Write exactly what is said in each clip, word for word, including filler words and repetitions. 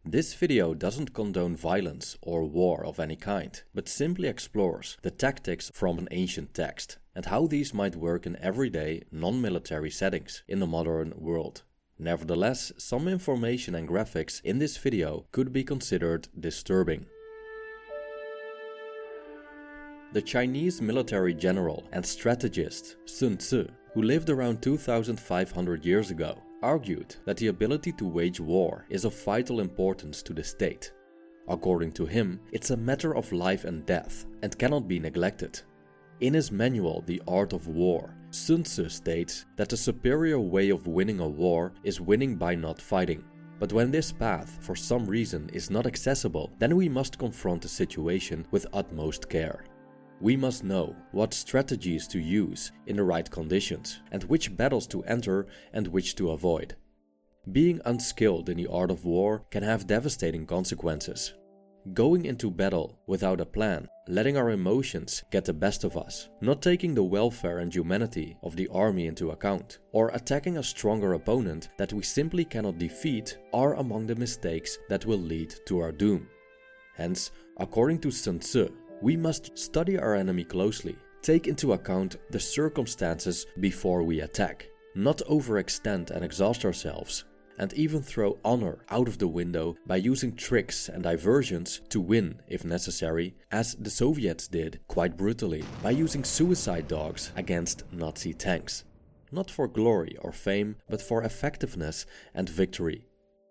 This video doesn't condone violence or war of any kind, but simply explores the tactics from an ancient text and how these might work in everyday, non-military settings in the modern world. Nevertheless, some information and graphics in this video could be considered disturbing. The Chinese military general and strategist Sun Tzu, who lived around two thousand five hundred years ago, argued that the ability to wage war is of vital importance to the state. According to him, it's a matter of life and death and cannot be neglected. In his manual The Art of War, Sun Tzu states that the superior way of winning a war is winning by not fighting. But when this path, for some reason, is not accessible, then we must confront the situation with utmost care. We must know what strategies to use in the right conditions and which battles to enter and which to avoid. Being unskilled in the art of war can have devastating consequences. Going into battle without a plan, letting our emotions get the best of us, not taking the welfare and humanity of the army into account, or attacking a stronger opponent that we simply cannot defeat are among the mistakes that will lead to our doom. Hence, according to Sun Tzu, we must study our enemy closely, take into account the circumstances before we attack, not overextend and exhaust ourselves, and even throw honor out of the window by using tricks and diversions to win if necessary, as the Soviets did quite brutally by using suicide dogs against Nazi tanks. Not for glory or fame, but for effectiveness and victory.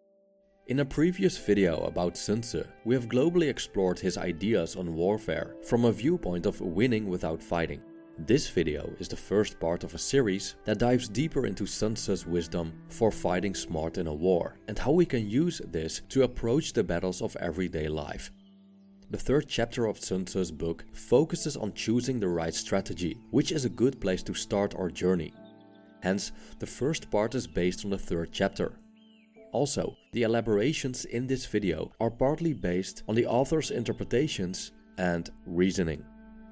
In a previous video about Sun Tzu, we have globally explored his ideas on warfare from a viewpoint of winning without fighting. This video is the first part of a series that dives deeper into Sun Tzu's wisdom for fighting smart in a war and how we can use this to approach the battles of everyday life. The third chapter of Sun Tzu's book focuses on choosing the right strategy, which is a good place to start our journey. Hence, the first part is based on the third chapter. Also, the elaborations in this video are partly based on the author's interpretations and reasoning.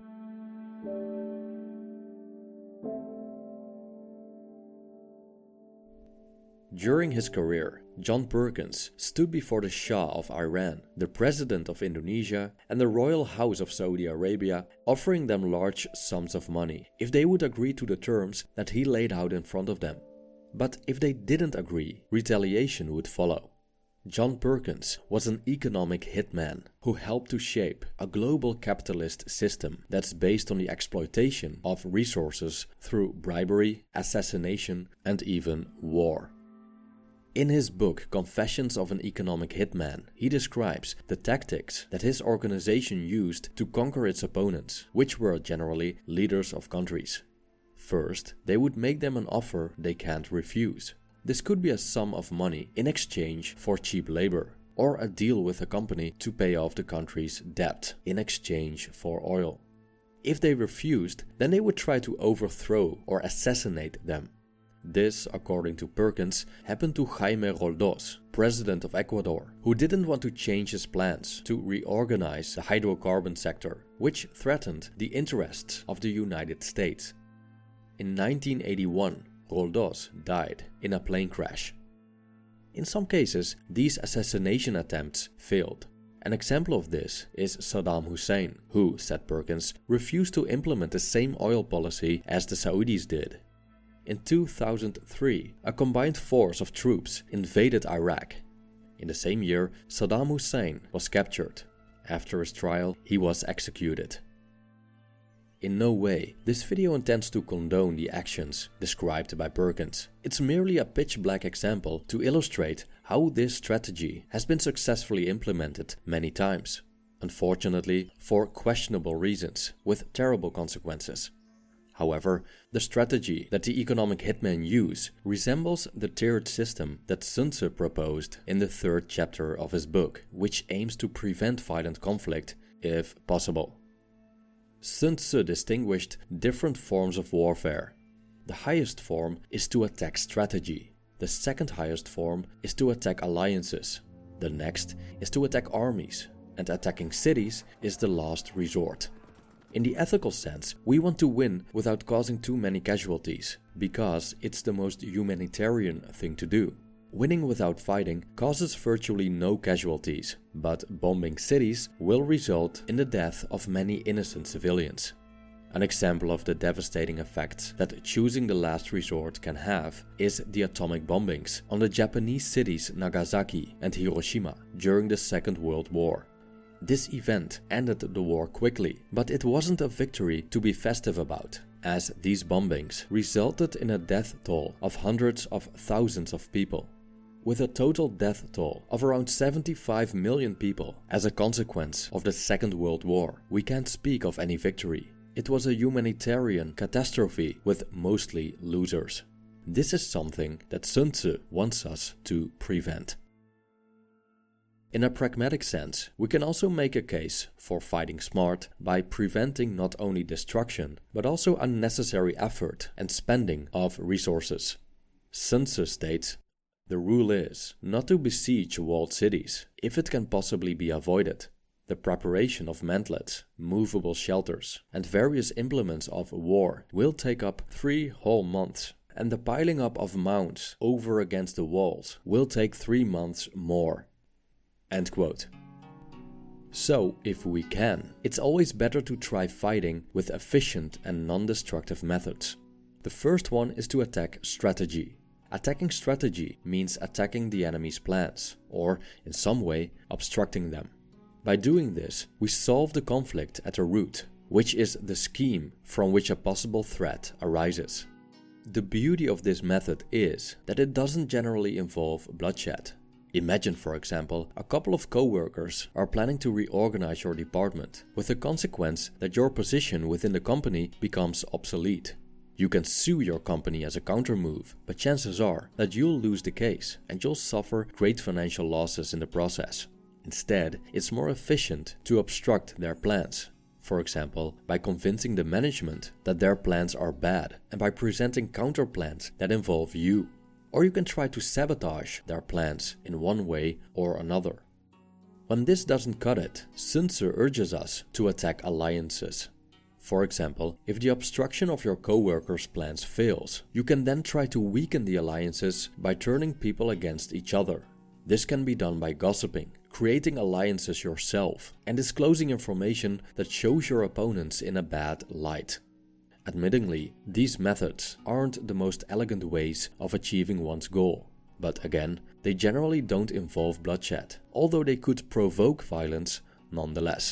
During his career, John Perkins stood before the Shah of Iran, the President of Indonesia, and the Royal House of Saudi Arabia, offering them large sums of money if they would agree to the terms that he laid out in front of them. But if they didn't agree, retaliation would follow. John Perkins was an economic hitman who helped to shape a global capitalist system that's based on the exploitation of resources through bribery, assassination, and even war. In his book Confessions of an Economic Hitman, he describes the tactics that his organization used to conquer its opponents, which were generally leaders of countries. First, they would make them an offer they can't refuse. This could be a sum of money in exchange for cheap labor, or a deal with a company to pay off the country's debt in exchange for oil. If they refused, then they would try to overthrow or assassinate them. This, according to Perkins, happened to Jaime Roldos, president of Ecuador, who didn't want to change his plans to reorganize the hydrocarbon sector, which threatened the interests of the United States. In nineteen eighty-one, Roldos died in a plane crash. In some cases, these assassination attempts failed. An example of this is Saddam Hussein, who, said Perkins, refused to implement the same oil policy as the Saudis did. In two thousand three, a combined force of troops invaded Iraq. In the same year, Saddam Hussein was captured. After his trial, he was executed. In no way, this video intends to condone the actions described by Perkins. It's merely a pitch-black example to illustrate how this strategy has been successfully implemented many times. Unfortunately, for questionable reasons, with terrible consequences. However, the strategy that the economic hitmen use resembles the tiered system that Sun Tzu proposed in the third chapter of his book, which aims to prevent violent conflict if possible. Sun Tzu distinguished different forms of warfare. The highest form is to attack strategy. The second highest form is to attack alliances. The next is to attack armies. And attacking cities is the last resort. In the ethical sense, we want to win without causing too many casualties, because it's the most humanitarian thing to do. Winning without fighting causes virtually no casualties, but bombing cities will result in the death of many innocent civilians. An example of the devastating effects that choosing the last resort can have is the atomic bombings on the Japanese cities Nagasaki and Hiroshima during the Second World War. This event ended the war quickly, but it wasn't a victory to be festive about, as these bombings resulted in a death toll of hundreds of thousands of people. With a total death toll of around seventy-five million people as a consequence of the Second World War, we can't speak of any victory. It was a humanitarian catastrophe with mostly losers. This is something that Sun Tzu wants us to prevent. In a pragmatic sense, we can also make a case for fighting smart by preventing not only destruction, but also unnecessary effort and spending of resources. Sun Tzu states, "The rule is not to besiege walled cities if it can possibly be avoided. The preparation of mantlets, movable shelters, and various implements of war will take up three whole months, and the piling up of mounds over against the walls will take three months more." End quote. So, if we can, it's always better to try fighting with efficient and non-destructive methods. The first one is to attack strategy. Attacking strategy means attacking the enemy's plans, or in some way obstructing them. By doing this, we solve the conflict at the root, which is the scheme from which a possible threat arises. The beauty of this method is that it doesn't generally involve bloodshed. Imagine, for example, a couple of co-workers are planning to reorganize your department, with the consequence that your position within the company becomes obsolete. You can sue your company as a countermove, but chances are that you'll lose the case and you'll suffer great financial losses in the process. Instead, it's more efficient to obstruct their plans. For example, by convincing the management that their plans are bad and by presenting counterplans that involve you. Or you can try to sabotage their plans in one way or another. When this doesn't cut it, Sun Tzu urges us to attack alliances. For example, if the obstruction of your co-workers' plans fails, you can then try to weaken the alliances by turning people against each other. This can be done by gossiping, creating alliances yourself, and disclosing information that shows your opponents in a bad light. Admittingly, these methods aren't the most elegant ways of achieving one's goal, but again, they generally don't involve bloodshed, although they could provoke violence nonetheless.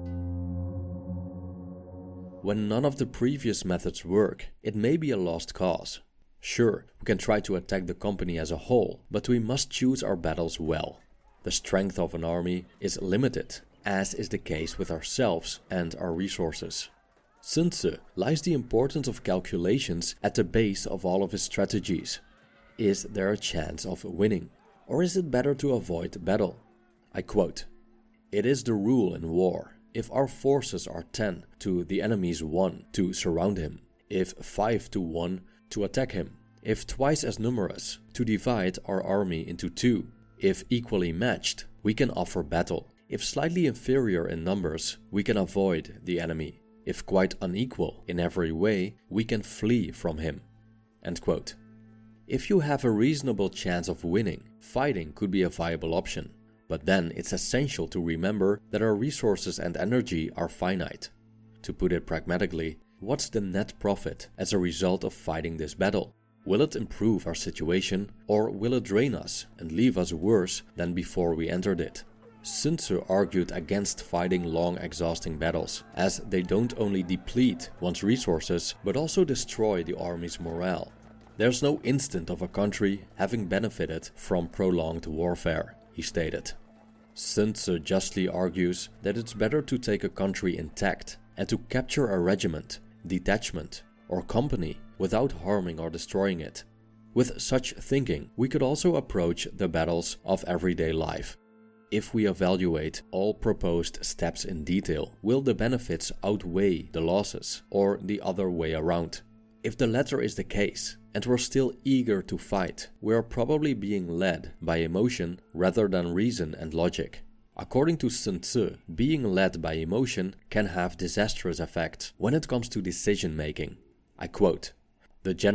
When none of the previous methods work, it may be a lost cause. Sure, we can try to attack the company as a whole, but we must choose our battles well. The strength of an army is limited, as is the case with ourselves and our resources. Sun Tzu lies the importance of calculations at the base of all of his strategies. Is there a chance of winning, or is it better to avoid battle? I quote, "It is the rule in war, if our forces are ten to the enemy's one, to surround him, if five to one, to attack him, if twice as numerous, to divide our army into two, if equally matched, we can offer battle, if slightly inferior in numbers, we can avoid the enemy. If quite unequal in every way, we can flee from him." End quote. If you have a reasonable chance of winning, fighting could be a viable option. But then it's essential to remember that our resources and energy are finite. To put it pragmatically, what's the net profit as a result of fighting this battle? Will it improve our situation, or will it drain us and leave us worse than before we entered it? Sun Tzu argued against fighting long, exhausting battles, as they don't only deplete one's resources, but also destroy the army's morale. There's no instant of a country having benefited from prolonged warfare, he stated. Sun Tzu justly argues that it's better to take a country intact and to capture a regiment, detachment, or company without harming or destroying it. With such thinking, we could also approach the battles of everyday life. If we evaluate all proposed steps in detail, will the benefits outweigh the losses, or the other way around? If the latter is the case, and we're still eager to fight, we are probably being led by emotion rather than reason and logic. According to Sun Tzu, being led by emotion can have disastrous effects when it comes to decision making. I quote, "The general,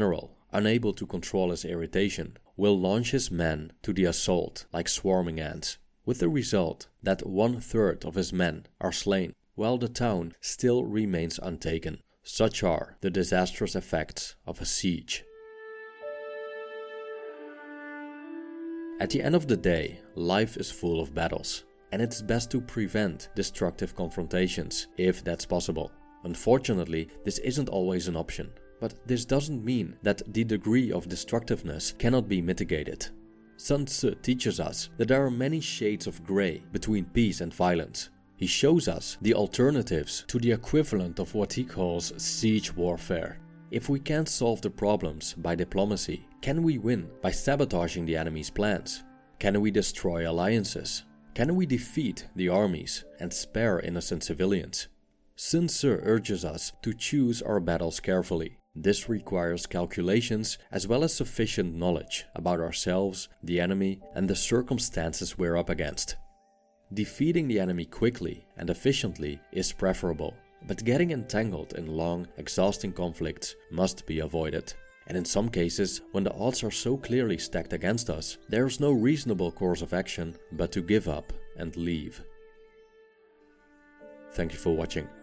unable to control his irritation, will launch his men to the assault like swarming ants, with the result that one-third of his men are slain, while the town still remains untaken. Such are the disastrous effects of a siege. At the end of the day, life is full of battles, and it's best to prevent destructive confrontations, if that's possible. Unfortunately, this isn't always an option, but this doesn't mean that the degree of destructiveness cannot be mitigated. Sun Tzu teaches us that there are many shades of grey between peace and violence. He shows us the alternatives to the equivalent of what he calls siege warfare. If we can't solve the problems by diplomacy, can we win by sabotaging the enemy's plans? Can we destroy alliances? Can we defeat the armies and spare innocent civilians? Sun Tzu urges us to choose our battles carefully. This requires calculations as well as sufficient knowledge about ourselves, the enemy, and the circumstances we're up against. Defeating the enemy quickly and efficiently is preferable, but getting entangled in long, exhausting conflicts must be avoided. And in some cases, when the odds are so clearly stacked against us, there is no reasonable course of action but to give up and leave. Thank you for watching.